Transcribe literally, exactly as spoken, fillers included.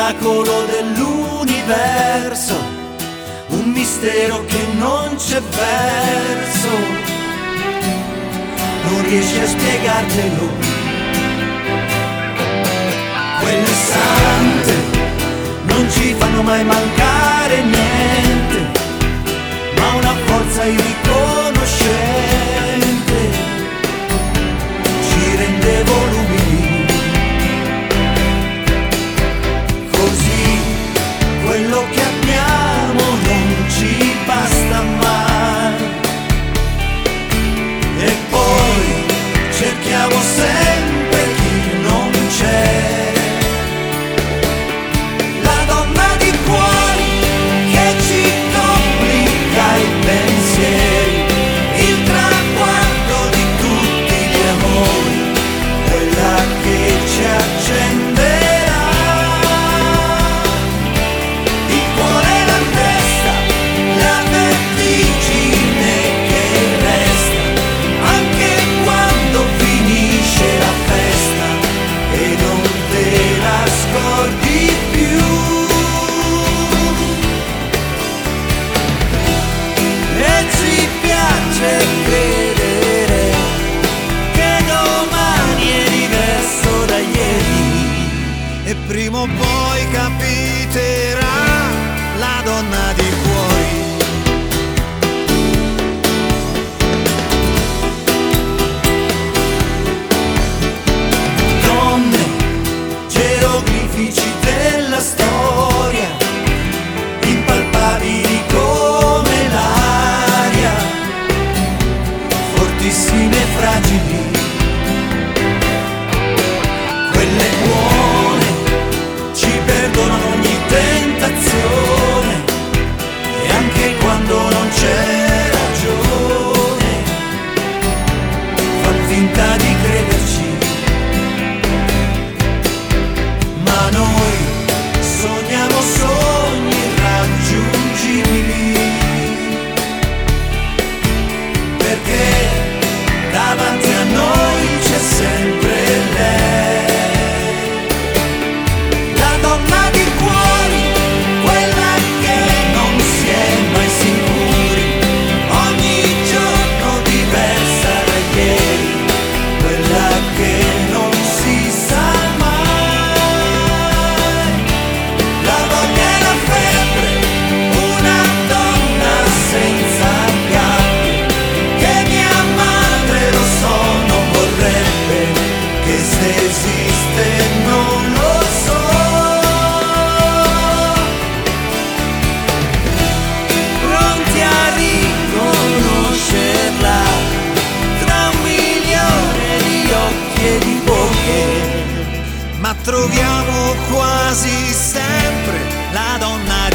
miracolo dell'universo, un mistero che non c'è verso, non riesci a spiegartelo. Quelle sante non ci fanno mai mancare niente, ma una forza irriconoscente ci rende volubili. Così quello che abbiamo non ci basta mai, e poi cerchiamo sempre chi non c'è. Prima o poi capiterà la donna di cuori. Donne, geroglifici della storia, impalpabili come l'aria, fortissime e fragili. Quelle buone perdonano ogni tentazione, e anche quando non c'è ragione fan finta di crederci. Ma noi sogniamo sogni irraggiungibili, perché davanti a noi c'è sempre lei. Ma troviamo quasi sempre la donna